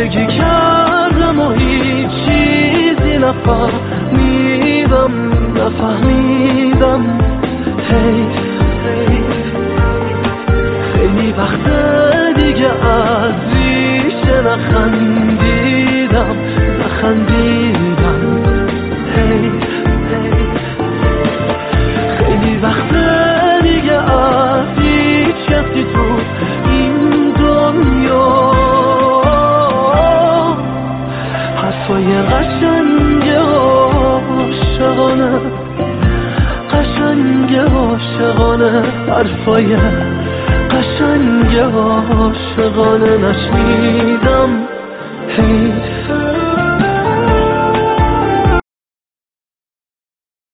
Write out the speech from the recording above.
زندگی کردم و هیچ چیزی نفهمیدم خیلی وقت دیگه از ریشه نخندیدم خیلی وقت دیگه از هیچ کسی تو این دنیا حرفای قشنگ عاشقانه حرفای قشنگ عاشقانه نشنیدم.